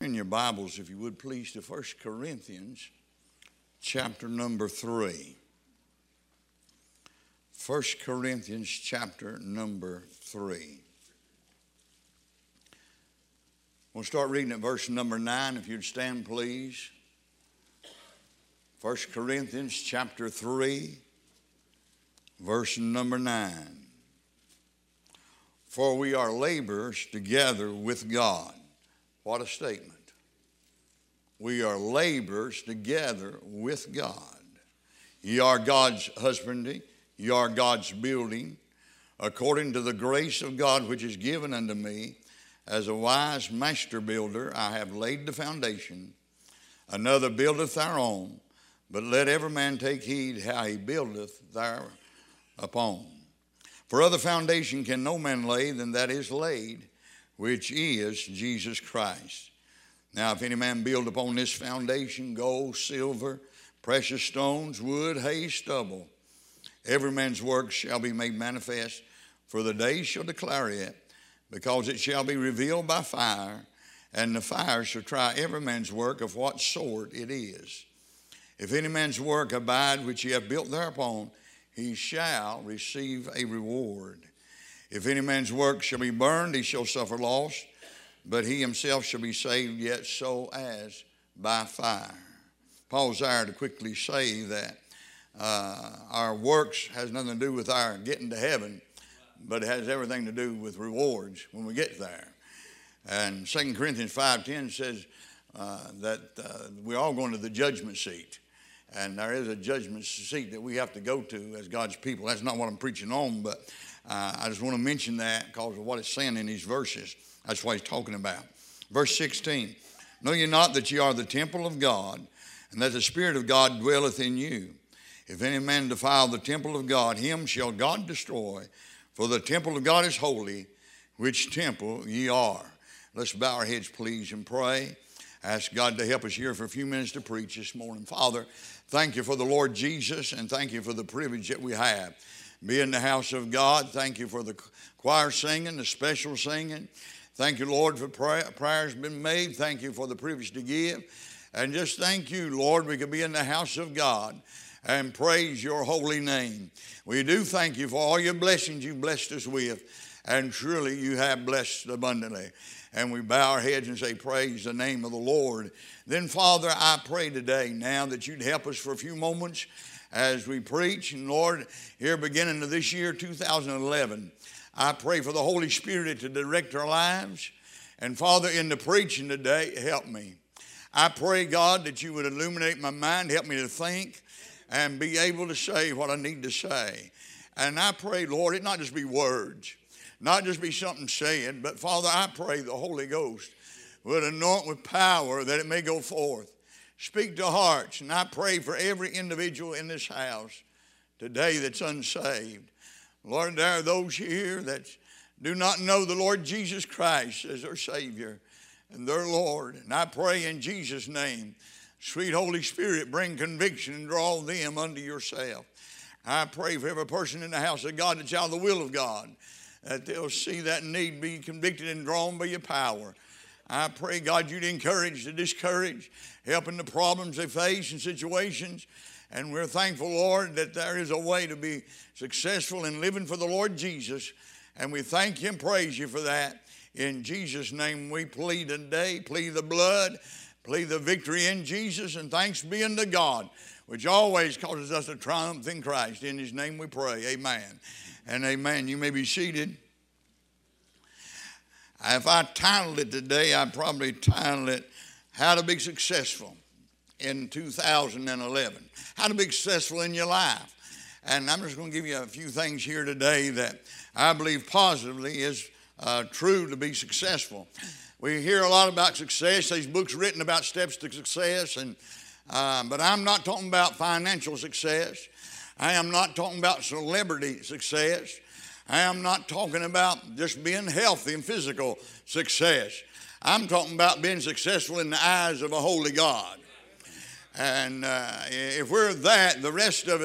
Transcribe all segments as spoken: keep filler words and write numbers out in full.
in your Bibles, if you would please, to First Corinthians chapter number three. First Corinthians chapter number three. We'll start reading at verse number nine. If you'd stand, please. First Corinthians chapter three, verse number nine. For we are laborers together with God. What a statement. We are laborers together with God. Ye are God's husbandry, ye are God's building, according to the grace of God which is given unto me. As a wise master builder, I have laid the foundation. Another buildeth thereon, but let every man take heed how he buildeth thereupon. For other foundation can no man lay than that is laid, which is Jesus Christ. Now if any man build upon this foundation gold, silver, precious stones, wood, hay, stubble, every man's work shall be made manifest, for the day shall declare it, because it shall be revealed by fire, and the fire shall try every man's work of what sort it is. If any man's work abide which he hath built thereupon, he shall receive a reward. If any man's work shall be burned, he shall suffer loss, but he himself shall be saved, yet so as by fire. Paul desired to quickly say that uh, our works has nothing to do with our getting to heaven, but it has everything to do with rewards when we get there. And Second Corinthians five ten says uh, that uh, we're all going to the judgment seat. And there is a judgment seat that we have to go to as God's people. That's not what I'm preaching on, but uh, I just want to mention that because of what it's saying in these verses. That's what he's talking about. Verse sixteen, know ye not that ye are the temple of God, and that the Spirit of God dwelleth in you? If any man defile the temple of God, him shall God destroy. For the temple of God is holy, which temple ye are. Let's bow our heads, please, and pray. Ask God to help us here for a few minutes to preach this morning. Father, thank you for the Lord Jesus, and thank you for the privilege that we have. Be in the house of God. Thank you for the choir singing, the special singing. Thank you, Lord, for prayer, prayers been made. Thank you for the privilege to give. And just thank you, Lord, we could be in the house of God and praise your holy name. We do thank you for all your blessings you've blessed us with, and truly you have blessed abundantly. And we bow our heads and say, praise the name of the Lord. Then, Father, I pray today now that you'd help us for a few moments as we preach. And Lord, here beginning of this year, two thousand eleven, I pray for the Holy Spirit to direct our lives. And Father, in the preaching today, help me. I pray, God, that you would illuminate my mind, help me to think, and be able to say what I need to say. And I pray, Lord, it not just be words, not just be something said, but Father, I pray the Holy Ghost would anoint with power that it may go forth. Speak to hearts, and I pray for every individual in this house today that's unsaved. Lord, there are those here that do not know the Lord Jesus Christ as their Savior and their Lord. And I pray in Jesus' name, sweet Holy Spirit, bring conviction and draw them unto yourself. I pray for every person in the house of God that's out of the will of God, that they'll see that need, be convicted and drawn by your power. I pray, God, you'd encourage the discouraged, helping the problems they face and situations. And we're thankful, Lord, that there is a way to be successful in living for the Lord Jesus. And we thank you and praise you for that. In Jesus' name we plead today, plead the blood, plead the victory in Jesus, and thanks be unto God, which always causes us to triumph in Christ. In his name we pray, amen and amen. You may be seated. If I titled it today, I'd probably title it, How to Be Successful in two thousand eleven. How to be successful in your life. And I'm just going to give you a few things here today that I believe positively is uh, true to be successful. We hear a lot about success. There's books written about steps to success, and uh, but I'm not talking about financial success. I am not talking about celebrity success. I am not talking about just being healthy and physical success. I'm talking about being successful in the eyes of a holy God. And uh, if we're that, the rest of it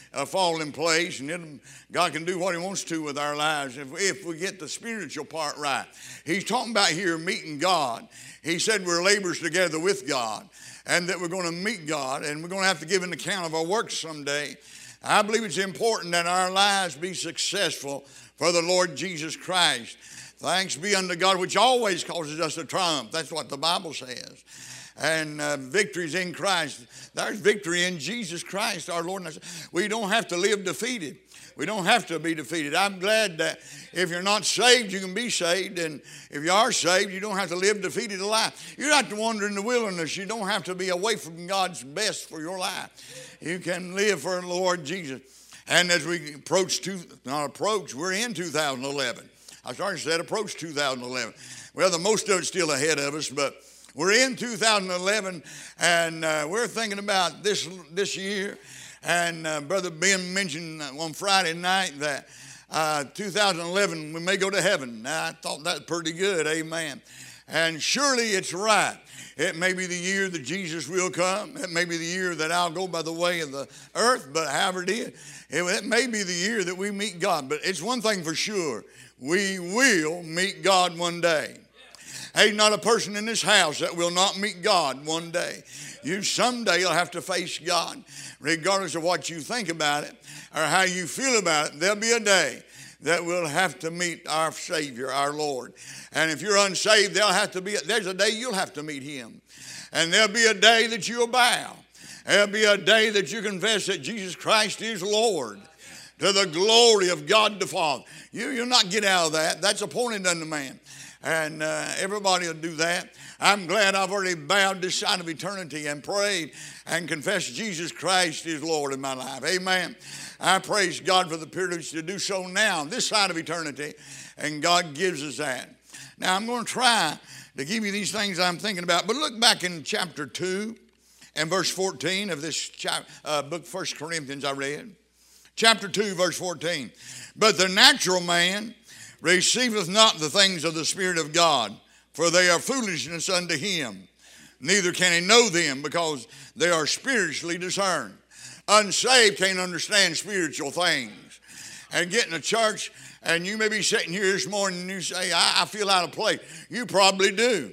uh, fall in place, and it'll, God can do what He wants to with our lives if, if we get the spiritual part right. He's talking about here meeting God. He said we're laborers together with God, and that we're going to meet God, and we're going to have to give an account of our works someday. I believe it's important that our lives be successful for the Lord Jesus Christ. Thanks be unto God, which always causes us to triumph. That's what the Bible says. And uh, victory's in Christ. There's victory in Jesus Christ, our Lord and our Savior. We don't have to live defeated. We don't have to be defeated. I'm glad that if you're not saved, you can be saved. And if you are saved, you don't have to live defeated life. You don't have to wander in the wilderness. You don't have to be away from God's best for your life. You can live for the Lord Jesus. And as we approach, two, not approach, we're in two thousand eleven. I started to say approach two thousand eleven. Well, the most of it's still ahead of us, but we're in two thousand eleven, and uh, we're thinking about this this year. And uh, Brother Ben mentioned on Friday night that uh, two thousand eleven, we may go to heaven. Now, I thought that was pretty good, amen. And surely it's right. It may be the year that Jesus will come. It may be the year that I'll go by the way of the earth, but however it is, it, it may be the year that we meet God. But it's one thing for sure. We will meet God one day. Ain't not a person in this house that will not meet God one day. You someday will have to face God, regardless of what you think about it or how you feel about it. There'll be a day that we'll have to meet our Savior, our Lord. And if you're unsaved, there'll have to be, there's a day you'll have to meet Him. And there'll be a day that you'll bow. There'll be a day that you confess that Jesus Christ is Lord, to the glory of God the Father. You, you'll not get out of that. That's appointed unto man. And uh, everybody will do that. I'm glad I've already bowed this side of eternity and prayed and confessed Jesus Christ is Lord in my life. Amen. I praise God for the privilege to do so now, this side of eternity, and God gives us that. Now, I'm going to try to give you these things I'm thinking about, but look back in chapter two and verse fourteen of this chap- uh, book, First Corinthians I read. Chapter two, verse fourteen. But the natural man receiveth not the things of the Spirit of God, for they are foolishness unto him. Neither can he know them, because they are spiritually discerned. Unsaved can't understand spiritual things. And get in a church, and you may be sitting here this morning and you say, I, I feel out of place. You probably do.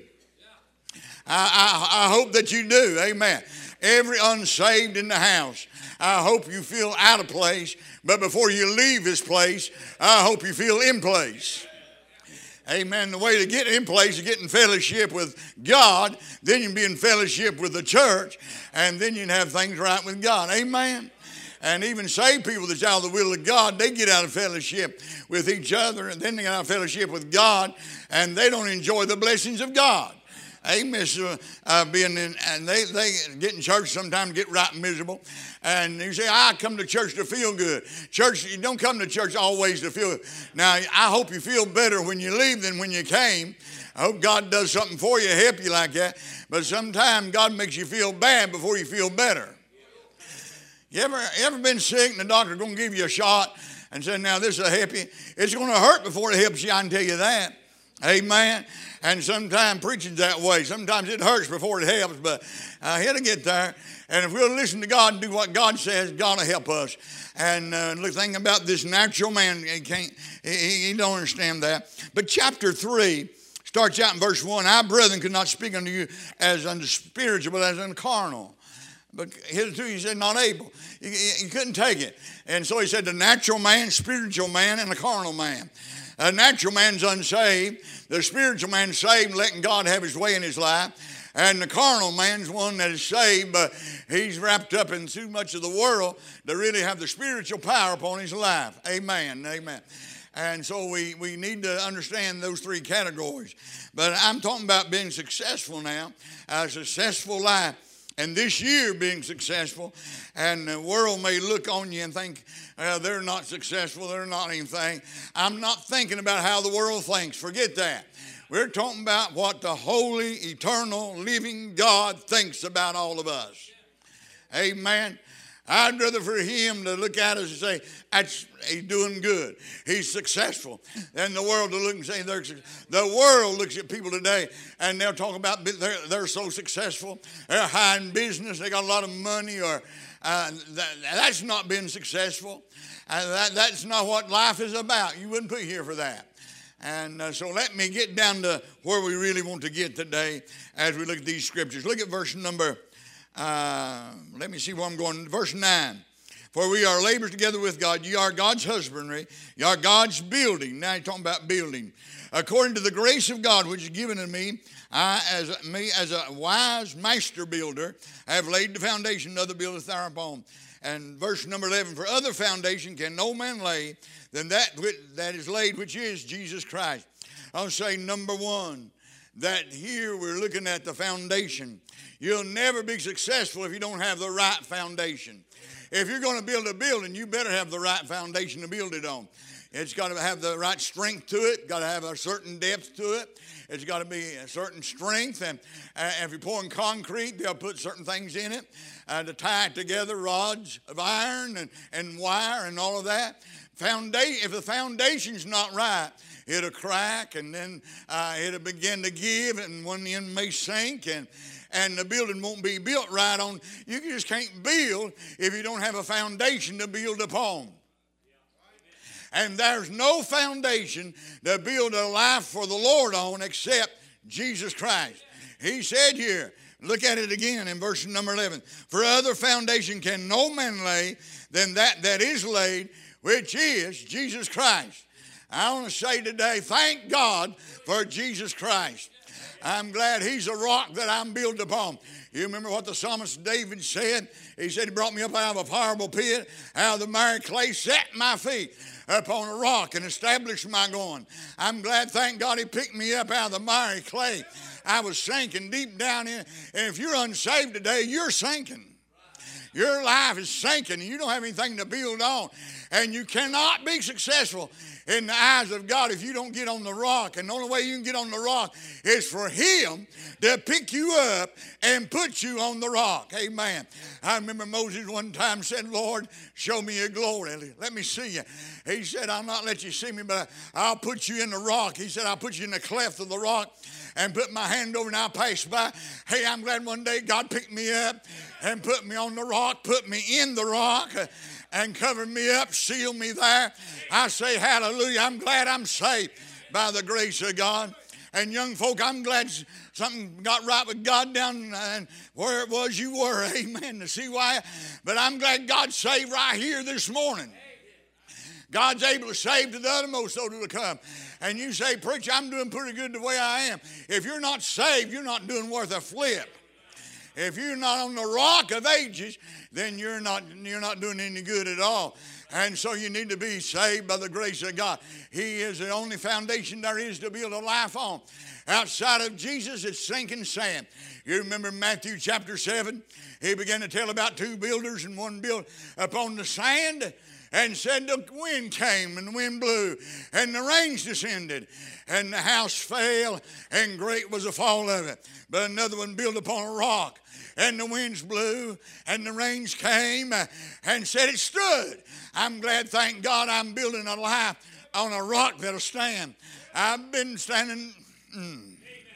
I, I, I hope that you do. Amen. Every unsaved in the house, I hope you feel out of place. But before you leave this place, I hope you feel in place. Amen. The way to get in place is get in fellowship with God. Then you can be in fellowship with the church. And then you can have things right with God. Amen. And even saved people that's out of the will of God, they get out of fellowship with each other. And then they get out of fellowship with God. And they don't enjoy the blessings of God. Amen. So, uh, being in, and they, they get in church sometimes, get right miserable. And you say, I come to church to feel good. Church, you don't come to church always to feel good. Now, I hope you feel better when you leave than when you came. I hope God does something for you, help you like that. But sometimes God makes you feel bad before you feel better. You ever, ever been sick and the doctor's going to give you a shot and say, now this will help you? It's going to hurt before it helps you, I can tell you that. Amen. And sometimes preaching's that way. Sometimes it hurts before it helps, but uh, it'll get there. And if we'll listen to God and do what God says, God will help us. And uh, the thing about this natural man, he can't, he, he don't understand that. But chapter three starts out in verse one. I, brethren, could not speak unto you as unto spiritual, but as unto carnal. But hitherto he said, not able. He, he, he couldn't take it. And so he said, the natural man, spiritual man, and a carnal man. A natural man's unsaved. The spiritual man's saved, letting God have His way in his life. And the carnal man's one that is saved, but he's wrapped up in too much of the world to really have the spiritual power upon his life. Amen. Amen. And so we, we need to understand those three categories. But I'm talking about being successful now, a successful life. And this year being successful, and the world may look on you and think, well, they're not successful, they're not anything. I'm not thinking about how the world thinks. Forget that. We're talking about what the holy, eternal, living God thinks about all of us. Amen. I'd rather for him to look at us and say, That's, he's doing good. He's successful. Than the world to look and say, they're the world looks at people today and they'll talk about they're, they're so successful. They're high in business. They got a lot of money. Or uh, that, that's not being successful. Uh, that, that's not what life is about. You wouldn't be here for that. And uh, so let me get down to where we really want to get today as we look at these scriptures. Look at verse number Uh, let me see where I'm going. Verse nine. For we are laborers together with God. Ye are God's husbandry. Ye are God's building. Now he's talking about building. According to the grace of God which is given to me, I, as me as a wise master builder, have laid the foundation, another buildeth thereupon. And verse number eleven. For other foundation can no man lay than that which, that is laid, which is Jesus Christ. I'll say number one, that here we're looking at the foundation. You'll never be successful if you don't have the right foundation. If you're going to build a building, you better have the right foundation to build it on. It's got to have the right strength to it. Got to have a certain depth to it. It's got to be a certain strength. And uh, if you're pouring concrete, they'll put certain things in it uh, to tie it together, rods of iron and, and wire and all of that. Founda- if the foundation's not right, it'll crack, and then uh, it'll begin to give, and one end may sink, and and the building won't be built right on. You just can't build if you don't have a foundation to build upon. And there's no foundation to build a life for the Lord on except Jesus Christ. He said here, look at it again in verse number eleven. For other foundation can no man lay than that that is laid, which is Jesus Christ. I want to say today, thank God for Jesus Christ. I'm glad he's a rock that I'm built upon. You remember what the psalmist David said? He said, he brought me up out of a horrible pit, out of the miry clay, set my feet upon a rock and established my going. I'm glad, thank God, he picked me up out of the miry clay. I was sinking deep down in it. And if you're unsaved today, you're sinking. Your life is sinking and you don't have anything to build on. And you cannot be successful in the eyes of God if you don't get on the rock. And the only way you can get on the rock is for him to pick you up and put you on the rock. Amen. I remember Moses one time said, Lord, show me your glory. Let me see you. He said, I'll not let you see me, but I'll put you in the rock. He said, I'll put you in the cleft of the rock and put my hand over and I'll pass by. Hey, I'm glad one day God picked me up and put me on the rock, put me in the rock, and covered me up, sealed me there. I say hallelujah. I'm glad I'm saved by the grace of God. And young folk, I'm glad something got right with God down and where it was you were. Amen. To see why. But I'm glad God saved right here this morning. God's able to save to the uttermost, so to come. And you say, preacher, I'm doing pretty good the way I am. If you're not saved, you're not doing worth a flip. If you're not on the rock of ages, then you're not, you're not doing any good at all. And so you need to be saved by the grace of God. He is the only foundation there is to build a life on. Outside of Jesus, it's sinking sand. You remember Matthew chapter seven? He began to tell about two builders, and one built upon the sand, and said the wind came and the wind blew and the rains descended and the house fell and great was the fall of it. But another one built upon a rock, and the winds blew and the rains came and said it stood. I'm glad, thank God, I'm building a life on a rock that'll stand. I've been standing... Mm,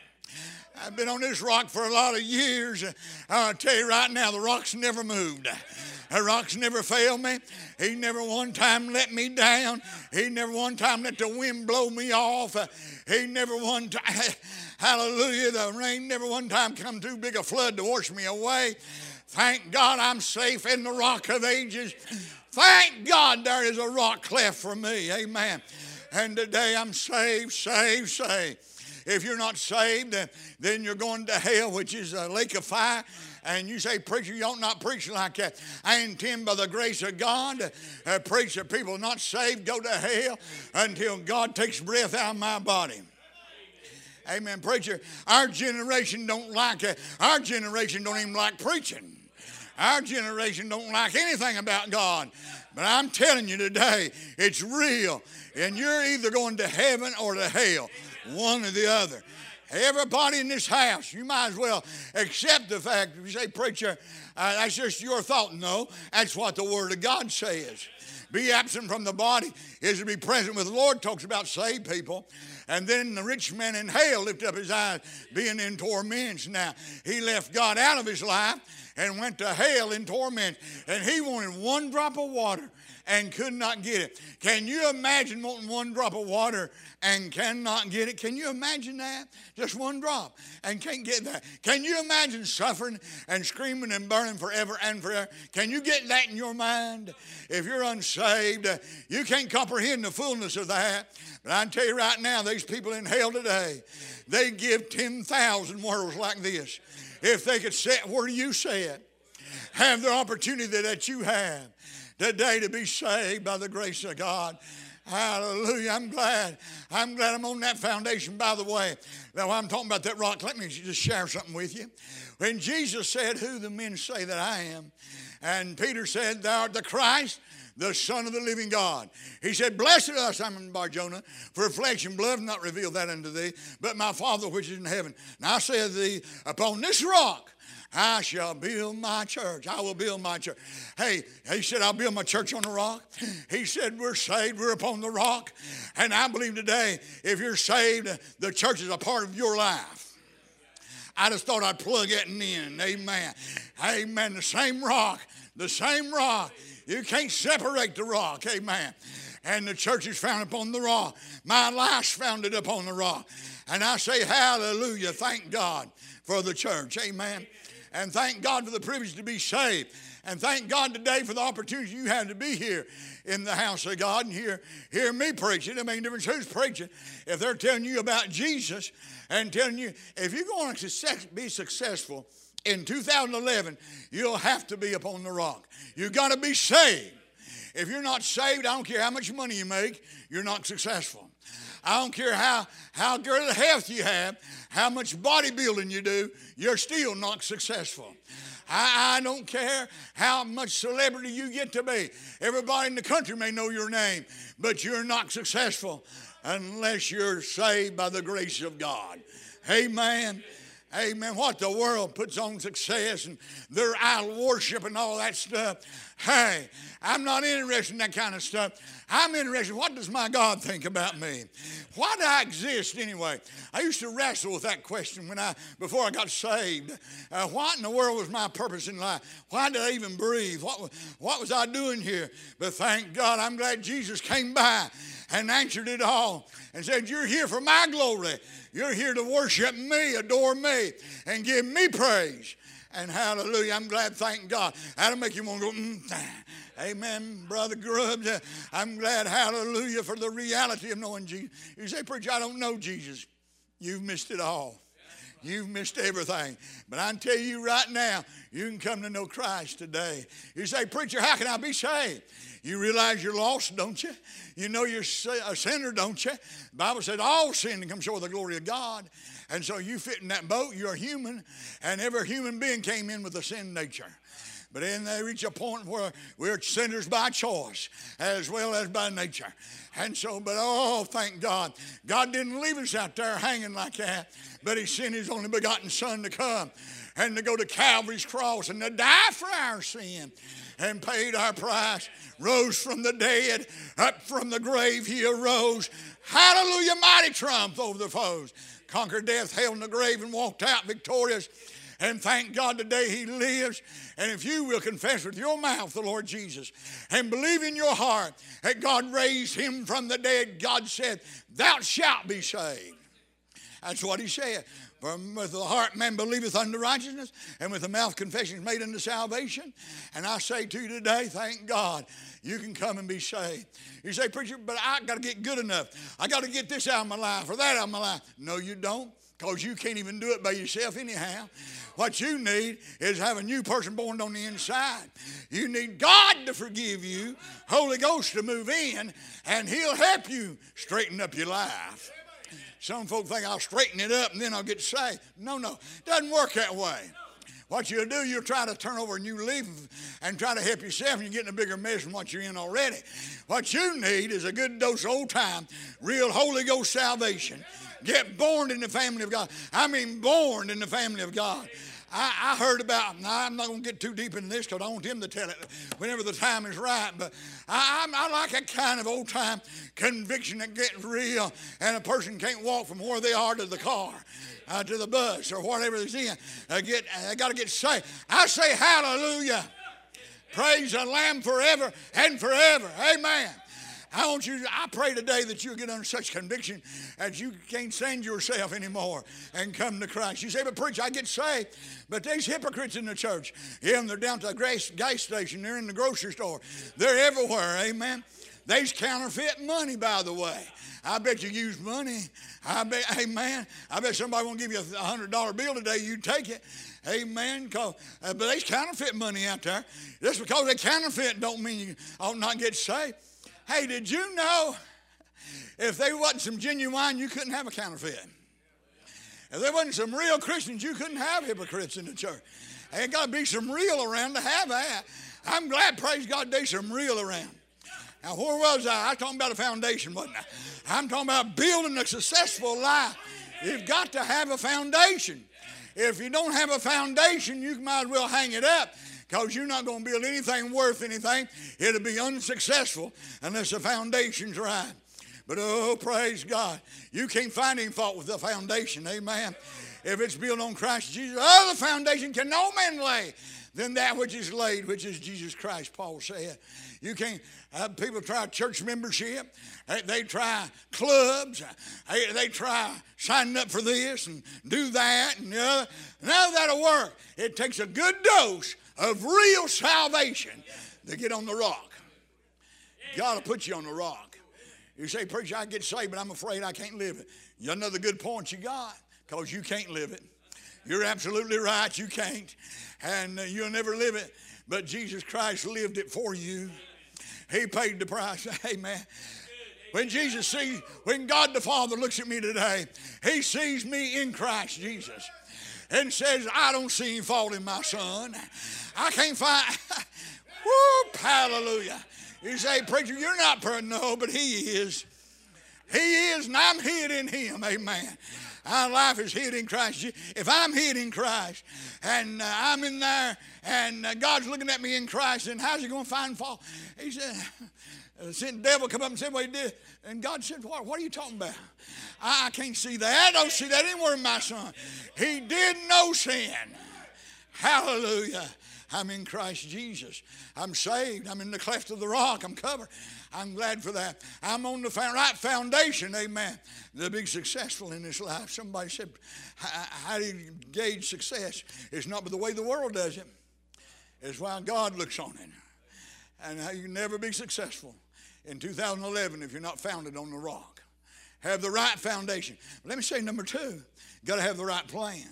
I've been on this rock for a lot of years. I'll tell you right now, the rock's never moved. The rock's never failed me. He never one time let me down. He never one time let the wind blow me off. He never one time, hallelujah, the rain never one time come too big a flood to wash me away. Thank God I'm safe in the rock of ages. Thank God there is a rock cleft for me. Amen. And today I'm saved, saved, saved. If you're not saved, then you're going to hell, which is a lake of fire. And you say, preacher, you ought not preach like that. I intend by the grace of God, uh, preach that people not saved go to hell until God takes breath out of my body. Amen, preacher. Our generation don't like it. Our generation don't even like preaching. Our generation don't like anything about God. But I'm telling you today, it's real. And you're either going to heaven or to hell. One or the other. Everybody in this house, you might as well accept the fact. If you say, preacher, uh, that's just your thought. No, that's what the Word of God says. Be absent from the body is to be present with the Lord. Talks about saved people. And then the rich man in hell lifted up his eyes, being in torments. Now, he left God out of his life and went to hell in torment. And he wanted one drop of water and could not get it. Can you imagine wanting one drop of water and cannot get it? Can you imagine that? Just one drop and can't get that. Can you imagine suffering and screaming and burning forever and forever? Can you get that in your mind? If you're unsaved, you can't comprehend the fullness of that. But I tell you right now, these people in hell today, they give ten thousand worlds like this. If they could sit where you sit, have the opportunity that you have today to be saved by the grace of God. Hallelujah. I'm glad. I'm glad I'm on that foundation. By the way, now while I'm talking about that rock, let me just share something with you. When Jesus said, who the men say that I am, and Peter said, thou art the Christ, the Son of the living God. He said, blessed are Simon Bar-Jonah, for flesh and blood have not revealed that unto thee, but my Father which is in heaven. And I say unto thee, upon this rock I shall build my church. I will build my church. Hey, he said, I'll build my church on the rock. He said, we're saved, we're upon the rock. And I believe today, if you're saved, the church is a part of your life. I just thought I'd plug it in. Amen. Amen. The same rock, the same rock. You can't separate the rock. Amen. And the church is founded upon the rock. My life's founded upon the rock. And I say hallelujah. Thank God for the church. Amen. And thank God for the privilege to be saved. And thank God today for the opportunity you have to be here in the house of God and hear, hear me preaching. It makes a difference who's preaching. If they're telling you about Jesus and telling you, if you're going to be successful in two thousand eleven, you'll have to be upon the rock. You've got to be saved. If you're not saved, I don't care how much money you make, you're not successful. I don't care how, how good health you have, how much bodybuilding you do, you're still not successful. I, I don't care how much celebrity you get to be. Everybody in the country may know your name, but you're not successful unless you're saved by the grace of God. Amen. Amen. What the world puts on success and their idol worship and all that stuff. Hey, I'm not interested in that kind of stuff. I'm interested in what does my God think about me? Why do I exist anyway? I used to wrestle with that question when I before I got saved. Uh, what in the world was my purpose in life? Why did I even breathe? What, what was I doing here? But thank God, I'm glad Jesus came by and answered it all and said, you're here for my glory. You're here to worship me, adore me, and give me praise. And hallelujah, I'm glad, thank God. That'll make you want to go, mm, amen, Brother Grubbs. I'm glad, hallelujah, for the reality of knowing Jesus. You say, preacher, I don't know Jesus. You've missed it all. You've missed everything. But I can tell you right now, you can come to know Christ today. You say, preacher, how can I be saved? You realize you're lost, don't you? You know you're a sinner, don't you? The Bible said all sin comes short of the glory of God. And so you fit in that boat. You're a human. And every human being came in with a sin nature. But then they reach a point where we're sinners by choice as well as by nature. And so, but oh, thank God. God didn't leave us out there hanging like that. But he sent his only begotten Son to come and to go to Calvary's cross and to die for our sin and paid our price, rose from the dead, up from the grave he arose. Hallelujah, mighty triumph over the foes. Conquered death, hell, and the grave and walked out victorious. And thank God today he lives. And if you will confess with your mouth the Lord Jesus and believe in your heart that God raised him from the dead, God said, thou shalt be saved. That's what he said. For with the heart man believeth unto righteousness, and with the mouth confession is made unto salvation. And I say to you today, thank God, you can come and be saved. You say, preacher, but I got to get good enough. I got to get this out of my life or that out of my life. No, you don't, because you can't even do it by yourself anyhow. What you need is have a new person born on the inside. You need God to forgive you, Holy Ghost to move in, and he'll help you straighten up your life. Some folk think I'll straighten it up and then I'll get saved. No, no, it doesn't work that way. What you'll do, you'll try to turn over a new leaf and try to help yourself, and you're getting a bigger mess than what you're in already. What you need is a good dose of old time, real Holy Ghost salvation. Get born in the family of God. I mean, born in the family of God. I, I heard about, now I'm not going to get too deep into this because I want him to tell it whenever the time is right, but I, I, I like a kind of old time conviction that gets real and a person can't walk from where they are to the car, uh, to the bus or whatever they're in. Uh, get, uh, got to get saved. I say hallelujah. Praise the Lamb forever and forever. Amen. I want you, I pray today that you'll get under such conviction as you can't stand yourself anymore and come to Christ. You say, but preacher, I get saved. But there's hypocrites in the church. Yeah, and they're down to the gas, gas station. They're in the grocery store. They're everywhere. Amen. They's counterfeit money, by the way. I bet you use money. I bet, amen. I bet somebody won't give you a hundred dollar bill today. You take it. Amen. Cause, uh, but there's counterfeit money out there. Just because they counterfeit don't mean you ought not get saved. Hey, did you know if there wasn't some genuine, you couldn't have a counterfeit? If there wasn't some real Christians, you couldn't have hypocrites in the church. There got to be some real around to have that. I'm glad, praise God, there's some real around. Now, where was I? I was talking about a foundation, wasn't I? I'm talking about building a successful life. You've got to have a foundation. If you don't have a foundation, you might as well hang it up. Because you're not going to build anything worth anything. It'll be unsuccessful unless the foundation's right. But oh, praise God. You can't find any fault with the foundation. Amen. If it's built on Christ Jesus, oh, the foundation can no man lay than that which is laid, which is Jesus Christ, Paul said. You can't, uh, people try church membership. They, they try clubs. They, they try signing up for this and do that and the other. None of that'll work. It takes a good dose of real salvation to get on the rock. God will put you on the rock. You say, preacher, I get saved, but I'm afraid I can't live it. You another good point you got, because you can't live it. You're absolutely right, you can't. And uh, you'll never live it. But Jesus Christ lived it for you. He paid the price. Amen. When Jesus sees, when God the Father looks at me today, he sees me in Christ Jesus. And says, I don't see any fault in my son. I can't find, whoop, hallelujah. You say, preacher, you're not perfect. No, but he is. He is, and I'm hid in him. Amen. Our life is hid in Christ. If I'm hid in Christ, and uh, I'm in there, and uh, God's looking at me in Christ, then how's he going to find fault? He said, the devil come up and said what he did. And God said, what, what are you talking about? I, I can't see that. I don't see that anywhere in my son. He did no sin. Hallelujah. I'm in Christ Jesus. I'm saved. I'm in the cleft of the rock. I'm covered. I'm glad for that. I'm on the right foundation, amen, to be successful in this life. Somebody said, how do you gauge success? It's not by the way the world does it. It's why God looks on it. And how you can never be successful in two thousand eleven if you're not founded on the rock. Have the right foundation. Let me say number two, you got to have the right plan.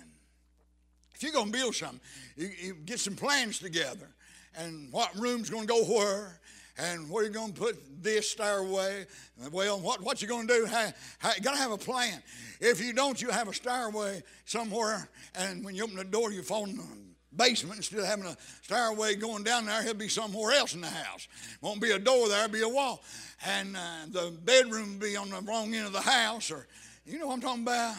If you're going to build something, you, you get some plans together, and what room's going to go where, and where you're going to put this stairway. Well, what, what you're going to do, how, how, you got to have a plan. If you don't, you have a stairway somewhere, and when you open the door, you fall in the basement. Instead of having a stairway going down there, he'll be somewhere else in the house. Won't be a door there, be a wall. And uh, the bedroom will be on the wrong end of the house, or you know what I'm talking about.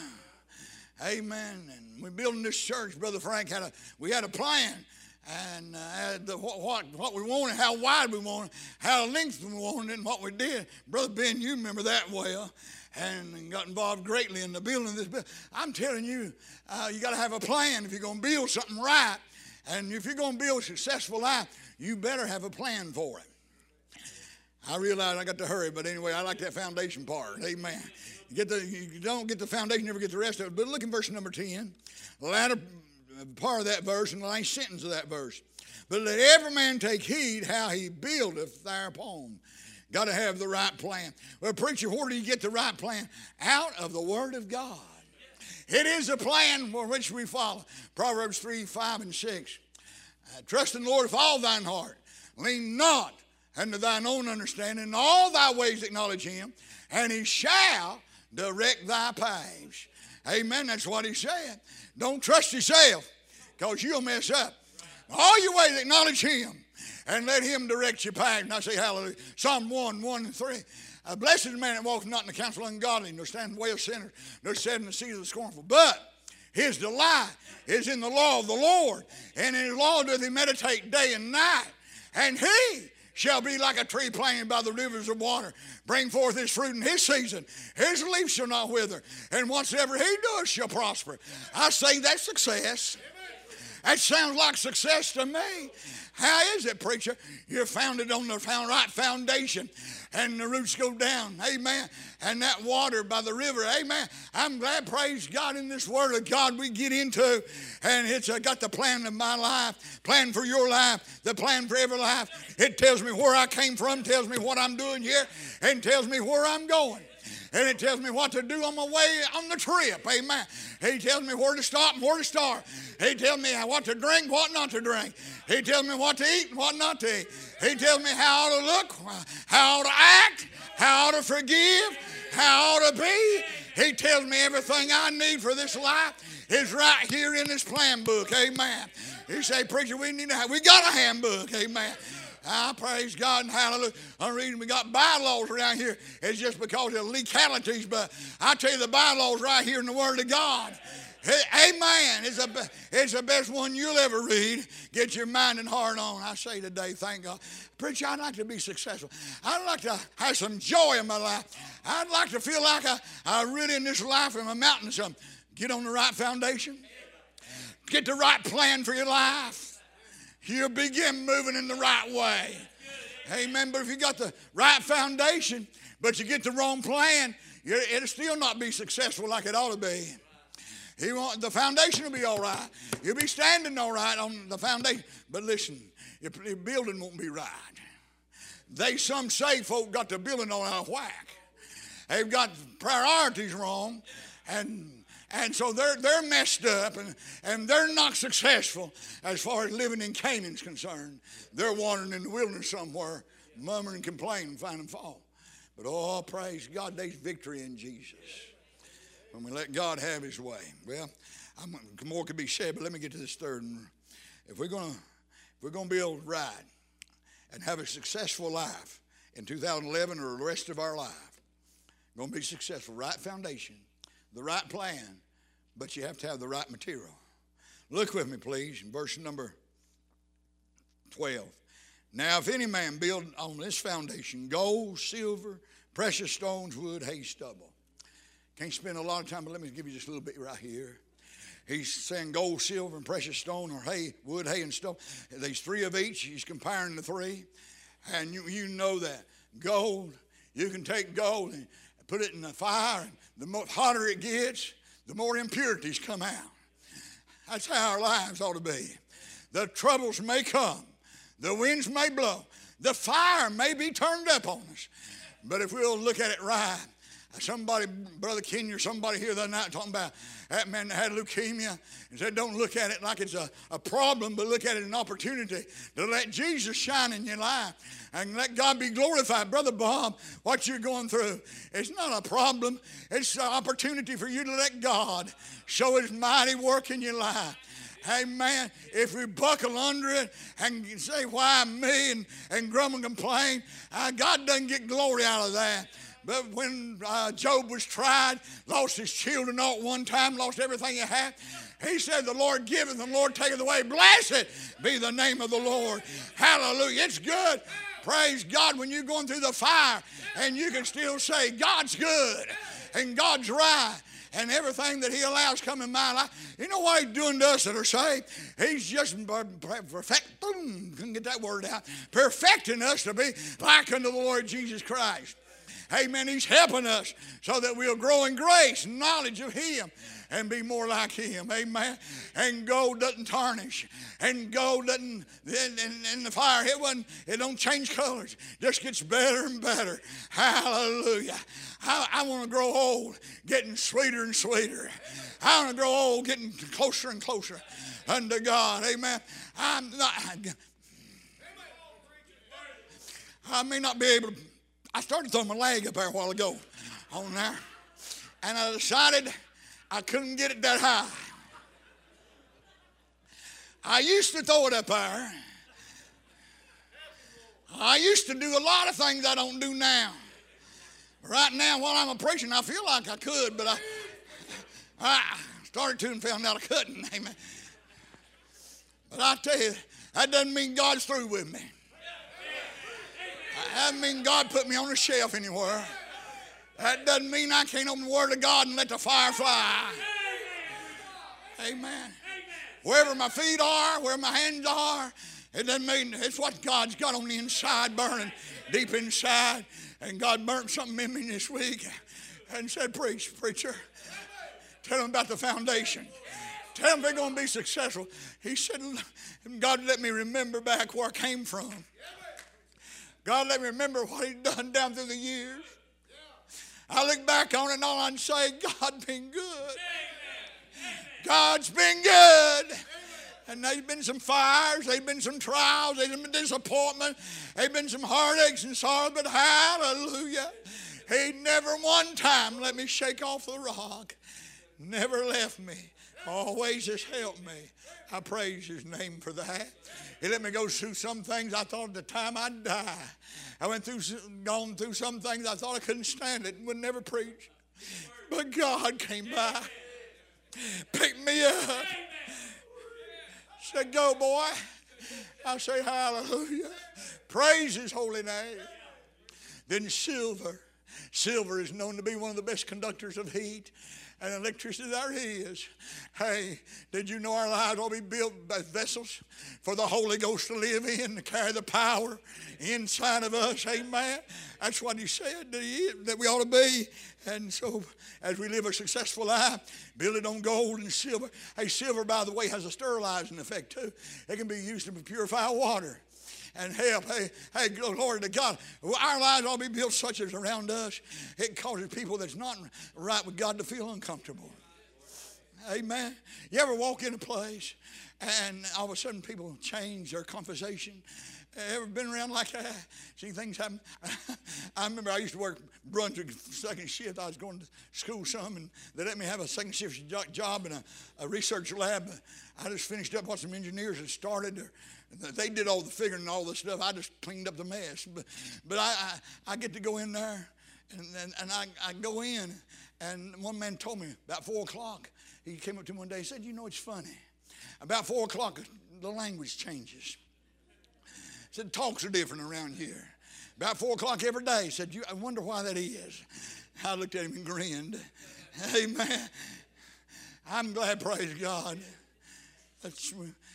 Amen. And we're building this church. Brother Frank had a, we had a plan. And uh, the, what, what, what we wanted, how wide we wanted, how length we wanted, and what we did. Brother Ben, you remember that well. And got involved greatly in the building of this building. I'm telling you, uh, you got to have a plan if you're going to build something right. And if you're going to build a successful life, you better have a plan for it. I realize I got to hurry, but anyway, I like that foundation part. Amen. You get the, you don't get the foundation, you never get the rest of it. But look in verse number ten. The latter part of that verse and the last sentence of that verse. But let every man take heed how he buildeth thereupon. Got to have the right plan. Well, preacher, where do you get the right plan? Out of the Word of God. It is a plan for which we follow. Proverbs three, five, and six. Uh, Trust in the Lord with all thine heart. Lean not unto thine own understanding. In all thy ways acknowledge him, and he shall direct thy paths. Amen. That's what he said. Don't trust yourself, because you'll mess up. All your ways acknowledge him, and let him direct your path. And I say hallelujah. Psalm one, one and three. Uh, blessed is the man that walks not in the counsel of ungodly, nor stands in the way of sinners, nor sits in the seat of the scornful. But his delight is in the law of the Lord, and in his law doth he meditate day and night. And he shall be like a tree planted by the rivers of water, bring forth his fruit in his season. His leaf shall not wither, and whatsoever he doeth shall prosper. I say that's success. That sounds like success to me. How is it, preacher? You're founded on the right foundation, and the roots go down. Amen. And that water by the river. Amen. I'm glad, praise God, in this word of God we get into, and it's uh, got the plan of my life, plan for your life, the plan for every life. It tells me where I came from, tells me what I'm doing here, and tells me where I'm going. And it tells me what to do on my way on the trip. Amen. He tells me where to stop and where to start. He tells me what to drink, what not to drink. He tells me what to eat and what not to eat. He tells me how to look, how to act, how to forgive, how to be. He tells me everything I need for this life is right here in this plan book. Amen. You say, preacher, we need to have, we got a handbook. Amen. I praise God and hallelujah. The reason we got bylaws around here is just because of legalities, but I tell you the bylaws right here in the Word of God. Amen. It's, a, it's the best one you'll ever read. Get your mind and heart on. I say today, thank God. Preacher, I'd like to be successful. I'd like to have some joy in my life. I'd like to feel like I, I really in this life am amounting to something. Get on the right foundation. Get the right plan for your life. You'll begin moving in the right way. Amen. But if you got the right foundation, but you get the wrong plan, it'll still not be successful like it ought to be. He want, the foundation will be all right. You'll be standing all right on the foundation. But listen, your, your building won't be right. They, some saved folk got the building all out of whack. They've got priorities wrong, and And so they're, they're messed up, and, and they're not successful as far as living in Canaan's concerned. They're wandering in the wilderness somewhere, murmuring and complaining, finding fault. But oh, praise God, there's victory in Jesus when we let God have his way. Well, I'm, more could be said, but let me get to this third. If we're going to if we're going to be able to ride and have a successful life in two thousand eleven or the rest of our life, going to be successful, right foundation, the right plan, but you have to have the right material. Look with me, please, in verse number twelve. Now, if any man build on this foundation gold, silver, precious stones, wood, hay, stubble. Can't spend a lot of time, but let me give you just a little bit right here. He's saying gold, silver, and precious stone, or hay, wood, hay, and stone. There's three of each. He's comparing the three. And you, you know that gold, you can take gold and put it in the fire, and the more hotter it gets, the more impurities come out. That's how our lives ought to be. The troubles may come. The winds may blow. The fire may be turned up on us. But if we'll look at it right, somebody, Brother Kenny or somebody here the other night talking about that man that had leukemia and said don't look at it like it's a, a problem, but look at it as an opportunity to let Jesus shine in your life and let God be glorified. Brother Bob, what you're going through, it's not a problem. It's an opportunity for you to let God show his mighty work in your life. Amen. If we buckle under it and say, why me, and, and grumble and complain, uh, God doesn't get glory out of that. But when uh, Job was tried, lost his children all at one time, lost everything he had, he said, the Lord giveth and the Lord taketh away. Blessed be the name of the Lord. Hallelujah. It's good. Praise God when you're going through the fire and you can still say, God's good and God's right. And everything that he allows come in my life. You know what he's doing to us that are saved? He's just perfect, boom, couldn't get that word out. Perfecting us to be like unto the Lord Jesus Christ. Amen. He's helping us so that we'll grow in grace and knowledge of him and be more like him. Amen. And gold doesn't tarnish. And gold doesn't, in, in, in the fire, it, wasn't, it don't change colors. It just gets better and better. Hallelujah. I, I want to grow old, getting sweeter and sweeter. I want to grow old, getting closer and closer unto God. Amen. I'm not, I may not be able to. I started throwing my leg up there a while ago on there, and I decided I couldn't get it that high. I used to throw it up there. I used to do a lot of things I don't do now. Right now, while I'm preaching, I feel like I could, but I, I started to and found out I couldn't. Amen. But I tell you, that doesn't mean God's through with me. That doesn't mean God put me on a shelf anywhere. That doesn't mean I can't open the Word of God and let the fire fly. Amen. Wherever my feet are, where my hands are, it doesn't mean it's what God's got on the inside, burning deep inside. And God burnt something in me this week and said, preach, preacher. Tell them about the foundation. Tell them they're going to be successful. He said, God, let me remember back where I came from. God, let me remember what He's done down through the years. I look back on it and all I can say, God's been good. God's been good. And there's been some fires, there's been some trials, there's been disappointment, there's been some heartaches and sorrows, but hallelujah. He never one time let me shake off the rock. Never left me. Always has helped me. I praise His name for that. He let me go through some things I thought at the time I'd die. I went through, gone through some things I thought I couldn't stand it and would never preach. But God came by, picked me up, said, go boy. I say hallelujah. Praise His holy name. Then silver. Silver is known to be one of the best conductors of heat and electricity there is. Hey, did you know our lives will be built as vessels for the Holy Ghost to live in, to carry the power inside of us? Amen. That's what He said that, he, that we ought to be. And so as we live a successful life, build it on gold and silver. Hey, silver, by the way, has a sterilizing effect too. It can be used to purify water and help. Hey, hey, glory to God. Our lives ought to be built such as around us. It causes people that's not right with God to feel uncomfortable. Amen. You ever walk in a place and all of a sudden people change their conversation? Ever been around like that? See things happen. I remember I used to work Brunswick second shift. I was going to school some, and they let me have a second shift job in a, a research lab. I just finished up what some engineers had started. They did all the figuring and all the stuff. I just cleaned up the mess. But, but I, I, I get to go in there, and, and, and I, I go in, and one man told me about four o'clock. He came up to me one day and said, you know, it's funny. About four o'clock, the language changes. He said, talks are different around here. About four o'clock every day. He said, you, I wonder why that is. I looked at him and grinned. Amen. I'm glad, praise God. That's,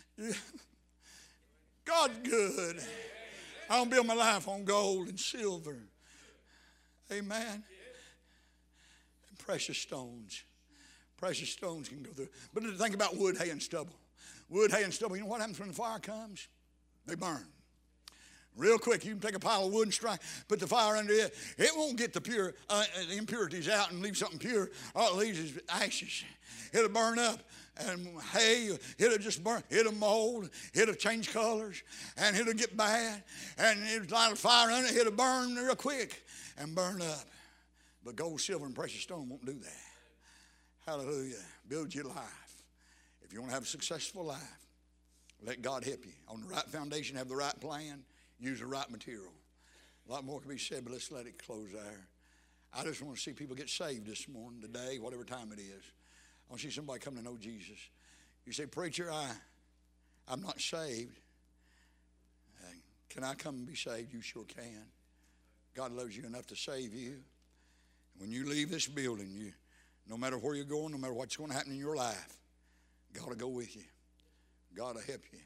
God's good. I don't build my life on gold and silver. Amen. And precious stones. Precious stones can go through. But think about wood, hay, and stubble. Wood, hay, and stubble. You know what happens when the fire comes? They burn. Real quick, you can take a pile of wood and strike, put the fire under it. It won't get the pure uh, the impurities out and leave something pure. All it leaves is ashes. It'll burn up, and hay, it'll just burn. It'll mold. It'll change colors, and it'll get bad. And it'll light a fire under it. It'll burn real quick and burn up. But gold, silver, and precious stone won't do that. Hallelujah. Build your life. If you want to have a successful life, let God help you. On the right foundation, have the right plan. Use the right material. A lot more can be said, but let's let it close there. I just want to see people get saved this morning, today, whatever time it is. I want to see somebody come to know Jesus. You say, preacher, I, I'm not saved. Uh, can I come and be saved? You sure can. God loves you enough to save you. When you leave this building, you, no matter where you're going, no matter what's going to happen in your life, God will go with you. God will help you.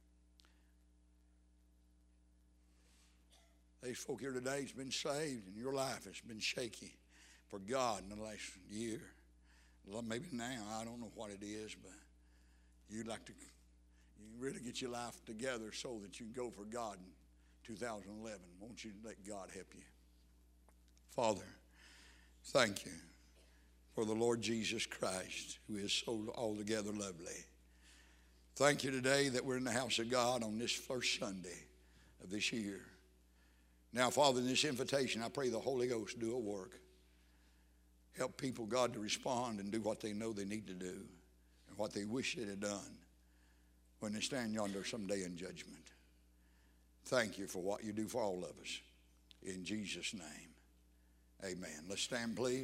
These folk here today has been saved, and your life has been shaky for God in the last year. Well, maybe now, I don't know what it is, but you'd like to you really get your life together so that you can go for God in two thousand eleven. Won't you let God help you? Father, thank you for the Lord Jesus Christ, who is so altogether lovely. Thank you today that we're in the house of God on this first Sunday of this year. Now, Father, in this invitation, I pray the Holy Ghost do a work. Help people, God, to respond and do what they know they need to do and what they wish they had done when they stand yonder someday in judgment. Thank you for what you do for all of us. In Jesus' name, Amen. Let's stand, please.